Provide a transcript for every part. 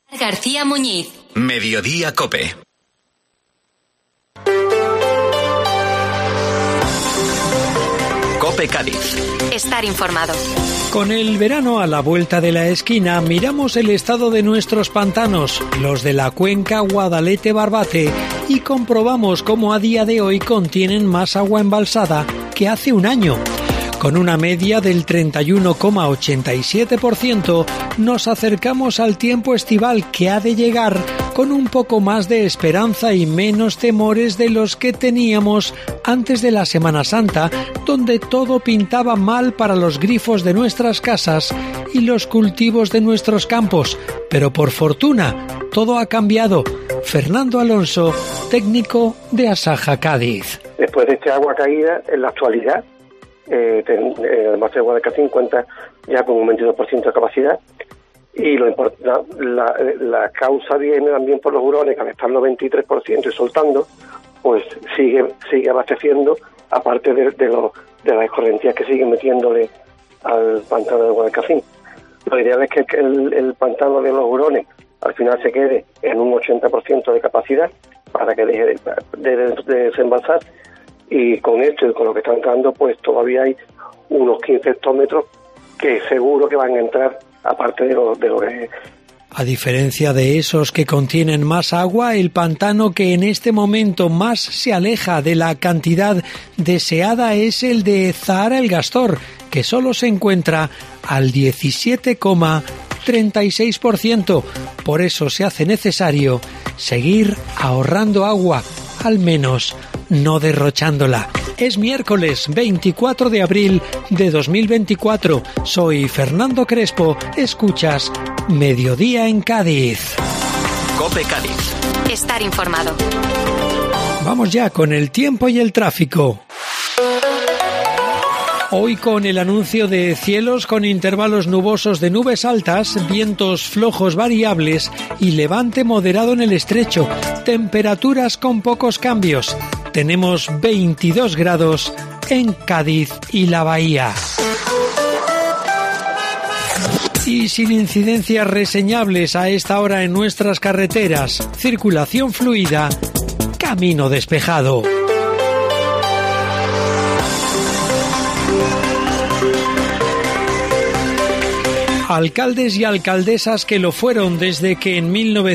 García Muñiz. Mediodía COPE. COPE Cádiz. Estar informado. Con el verano a la vuelta de la esquina, miramos el estado de nuestros pantanos, los de la cuenca Guadalete-Barbate, y comprobamos cómo a día de hoy contienen más agua embalsada que hace un año. Con una media del 31,87%, nos acercamos al tiempo estival que ha de llegar con un poco más de esperanza y menos temores de los que teníamos antes de la Semana Santa, donde todo pintaba mal para los grifos de nuestras casas y los cultivos de nuestros campos. Pero por fortuna, todo ha cambiado. Fernando Alonso, técnico de Asaja Cádiz. Después de este agua caída, en la actualidad, el almacén de Guadalcacín cuenta ya con un 22% de capacidad, y la causa viene también por los hurones, que al estar 93% y soltando, pues sigue abasteciendo, aparte de las escorrentías que siguen metiéndole al pantano de Guadalcacín. Lo ideal es que el pantano de los hurones al final se quede en un 80% de capacidad para que deje de desembalsar. Y con esto y con lo que está entrando, pues todavía hay unos 15 hectómetros que seguro que van a entrar, aparte de lo que... A diferencia de esos que contienen más agua, el pantano que en este momento más se aleja de la cantidad deseada es el de Zahara el Gastor, que solo se encuentra al 17,36%. Por eso se hace necesario seguir ahorrando agua, al menos no derrochándola. Es miércoles 24 de abril de 2024. Soy Fernando Crespo. Escuchas Mediodía en Cádiz. COPE Cádiz. Estar informado. Vamos ya con el tiempo y el tráfico. Hoy con el anuncio de cielos con intervalos nubosos de nubes altas, vientos flojos variables y levante moderado en el estrecho. Temperaturas con pocos cambios. Tenemos 22 grados en Cádiz y la Bahía. Y sin incidencias reseñables a esta hora en nuestras carreteras. Circulación fluida, camino despejado. Alcaldes y alcaldesas que lo fueron desde que en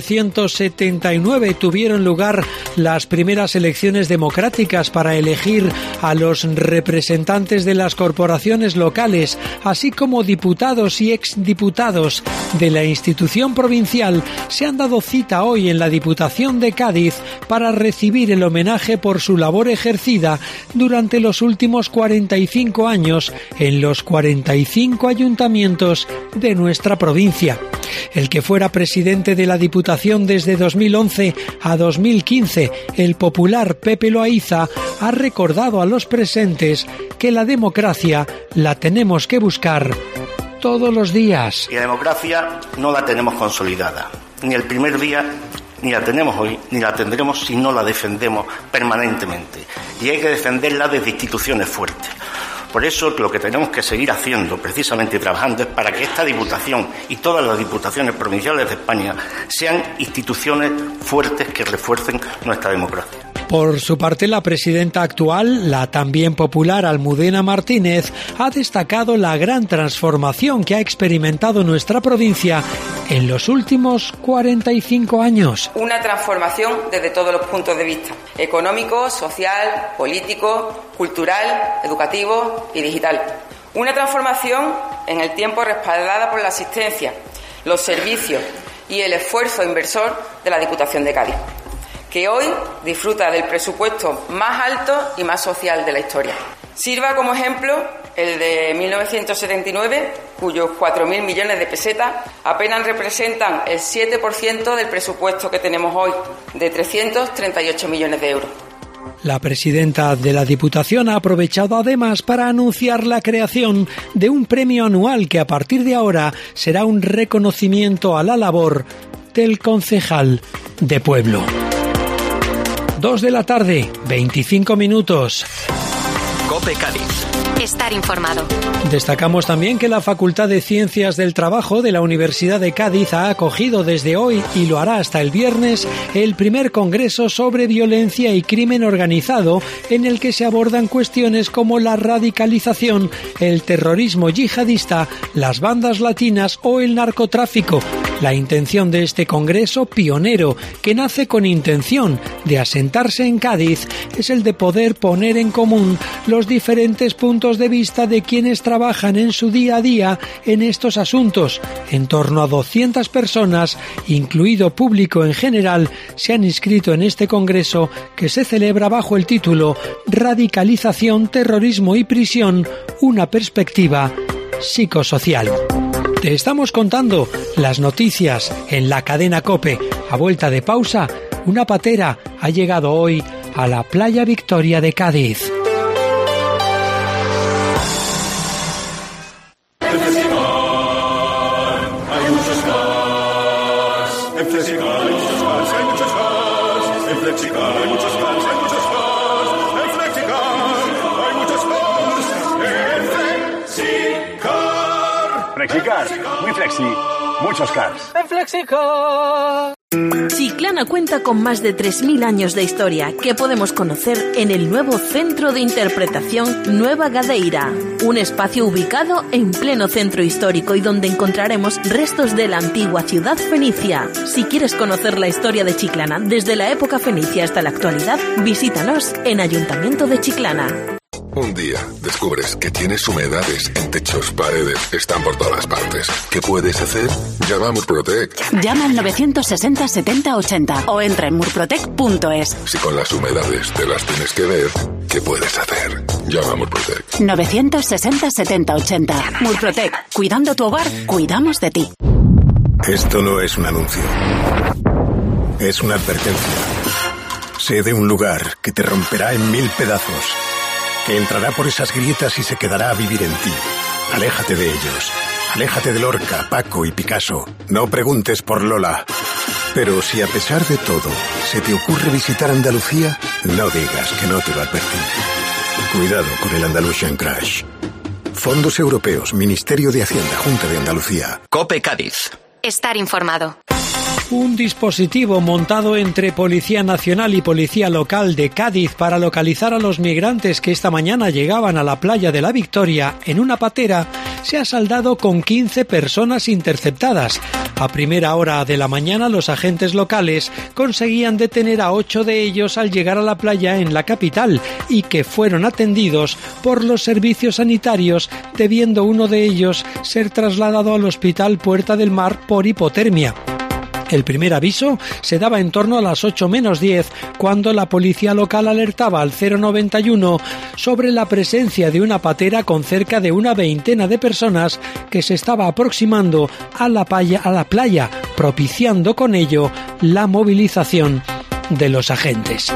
1979 tuvieron lugar las primeras elecciones democráticas para elegir a los representantes de las corporaciones locales, así como diputados y exdiputados de la institución provincial, se han dado cita hoy en la Diputación de Cádiz para recibir el homenaje por su labor ejercida durante los últimos 45 años en los 45 ayuntamientos de nuestra provincia. El que fuera presidente de la Diputación desde 2011 a 2015, el popular Pepe Loaiza, ha recordado a los presentes que la democracia la tenemos que buscar todos los días. Y la democracia no la tenemos consolidada, ni el primer día, ni la tenemos hoy, ni la tendremos si no la defendemos permanentemente. Y hay que defenderla desde instituciones fuertes. Por eso lo que tenemos que seguir haciendo, precisamente trabajando, es para que esta Diputación y todas las diputaciones provinciales de España sean instituciones fuertes que refuercen nuestra democracia. Por su parte, la presidenta actual, la también popular Almudena Martínez, ha destacado la gran transformación que ha experimentado nuestra provincia en los últimos 45 años. Una transformación desde todos los puntos de vista: económico, social, político, cultural, educativo y digital. Una transformación en el tiempo respaldada por la asistencia, los servicios y el esfuerzo inversor de la Diputación de Cádiz, que hoy disfruta del presupuesto más alto y más social de la historia. Sirva como ejemplo el de 1979, cuyos 4.000 millones de pesetas apenas representan el 7% del presupuesto que tenemos hoy, de 338 millones de euros. La presidenta de la Diputación ha aprovechado además para anunciar la creación de un premio anual que a partir de ahora será un reconocimiento a la labor del concejal de pueblo. 2 de la tarde, 25 minutos. COPE Cádiz. Estar informado. Destacamos también que la Facultad de Ciencias del Trabajo de la Universidad de Cádiz ha acogido desde hoy, y lo hará hasta el viernes, el primer congreso sobre violencia y crimen organizado, en el que se abordan cuestiones como la radicalización, el terrorismo yihadista, las bandas latinas o el narcotráfico. La intención de este congreso pionero, que nace con intención de asentarse en Cádiz, es el de poder poner en común los diferentes puntos de vista de quienes trabajan en su día a día en estos asuntos. En torno a 200 personas, incluido público en general, se han inscrito en este congreso, que se celebra bajo el título Radicalización, terrorismo y prisión, una perspectiva psicosocial. Te estamos contando las noticias en la cadena COPE. A vuelta de pausa, una patera ha llegado hoy a la Playa Victoria de Cádiz. Flexicar, muy flexi, muchos cars. En Flexicar. Chiclana cuenta con más de 3.000 años de historia que podemos conocer en el nuevo Centro de Interpretación Nueva Gadeira, un espacio ubicado en pleno centro histórico y donde encontraremos restos de la antigua ciudad fenicia. Si quieres conocer la historia de Chiclana desde la época fenicia hasta la actualidad, visítanos en Ayuntamiento de Chiclana. Un día descubres que tienes humedades en techos, paredes, están por todas partes. ¿Qué puedes hacer? Llama a Murprotec. Llama al 960 70 80 o entra en murprotec.es. Si con las humedades te las tienes que ver, ¿qué puedes hacer? Llama a Murprotec. 960 70 80. Murprotec. Cuidando tu hogar, cuidamos de ti. Esto no es un anuncio. Es una advertencia. Sé de un lugar que te romperá en 1000 pedazos, que entrará por esas grietas y se quedará a vivir en ti. Aléjate de ellos. Aléjate de Lorca, Paco y Picasso. No preguntes por Lola. Pero si a pesar de todo se te ocurre visitar Andalucía, no digas que no te lo advertí. Cuidado con el Andalusian Crash. Fondos Europeos, Ministerio de Hacienda, Junta de Andalucía. COPE Cádiz. Estar informado. Un dispositivo montado entre Policía Nacional y Policía Local de Cádiz para localizar a los migrantes que esta mañana llegaban a la playa de la Victoria en una patera se ha saldado con 15 personas interceptadas. A primera hora de la mañana los agentes locales conseguían detener a 8 de ellos al llegar a la playa en la capital y que fueron atendidos por los servicios sanitarios, debiendo uno de ellos ser trasladado al Hospital Puerta del Mar por hipotermia. El primer aviso se daba en torno a las 8 menos 10, cuando la policía local alertaba al 091 sobre la presencia de una patera con cerca de una veintena de personas que se estaba aproximando a la playa, propiciando con ello la movilización de los agentes.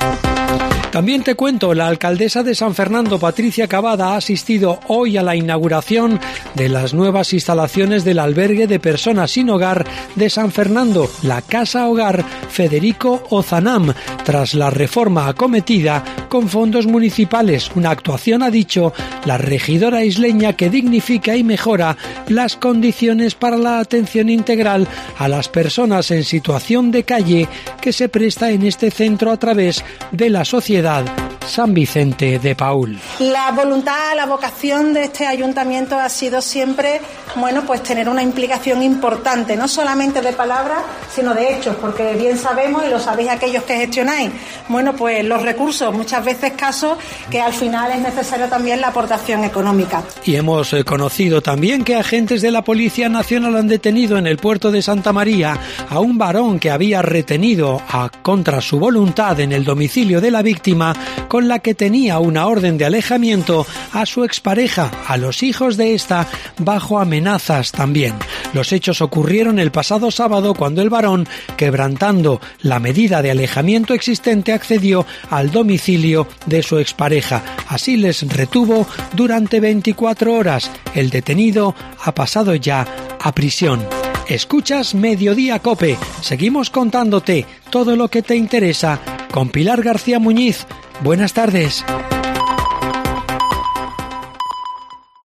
También te cuento, la alcaldesa de San Fernando, Patricia Cavada, ha asistido hoy a la inauguración de las nuevas instalaciones del albergue de personas sin hogar de San Fernando, la Casa Hogar Federico Ozanam, tras la reforma acometida con fondos municipales, una actuación, ha dicho la regidora isleña, que dignifica y mejora las condiciones para la atención integral a las personas en situación de calle que se presta en este centro a través de la Sociedad San Vicente de Paúl. La voluntad, la vocación de este ayuntamiento ha sido siempre, pues tener una implicación importante, no solamente de palabras, sino de hechos, porque bien sabemos, y lo sabéis aquellos que gestionáis, pues los recursos muchas veces escasos, que al final es necesaria también la aportación económica. Y hemos conocido también que agentes de la Policía Nacional han detenido en el puerto de Santa María a un varón que había retenido contra su voluntad en el domicilio de la víctima, con la que tenía una orden de alejamiento, a su expareja, a los hijos de esta, bajo amenazas también. Los hechos ocurrieron el pasado sábado, cuando el varón, quebrantando la medida de alejamiento existente, accedió al domicilio de su expareja. Así les retuvo durante 24 horas. El detenido ha pasado ya a prisión. Escuchas Mediodía COPE. Seguimos contándote todo lo que te interesa con Pilar García Muñiz. Buenas tardes.